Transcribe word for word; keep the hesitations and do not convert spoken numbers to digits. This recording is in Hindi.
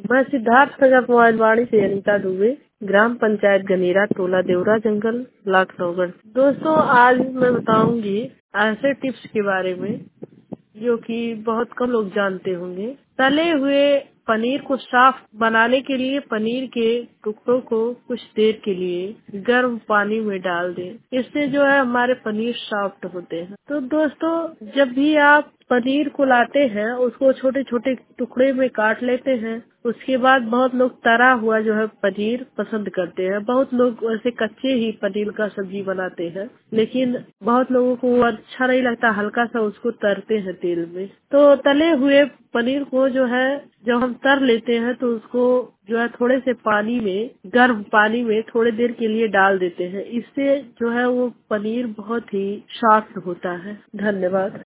मैं सिद्धार्थ नगर मोबाइलवाड़ी से अनीता दुबे, ग्राम पंचायत गनेरा, टोला देवरा जंगल, ब्लॉक नौगढ़। दोस्तों, आज मैं बताऊंगी ऐसे टिप्स के बारे में जो कि बहुत कम लोग जानते होंगे। तले हुए पनीर को साफ बनाने के लिए पनीर के टुकड़ों को कुछ देर के लिए गर्म पानी में डाल दें। इससे जो है हमारे पनीर सॉफ्ट होते हैं। तो दोस्तों, जब भी आप पनीर को लाते हैं उसको छोटे छोटे टुकड़े में काट लेते हैं। उसके बाद बहुत लोग तरा हुआ जो है पनीर पसंद करते हैं। बहुत लोग वैसे कच्चे ही पनीर का सब्जी बनाते हैं, लेकिन बहुत लोगों को वो अच्छा नहीं लगता, हल्का सा उसको तरते हैं तेल में। तो तले हुए पनीर को जो है जब हम तर लेते हैं तो उसको जो है थोड़े से पानी में, गर्म पानी में थोड़ी देर के लिए डाल देते हैं। इससे जो है वो पनीर बहुत ही सॉफ्ट होता है। धन्यवाद।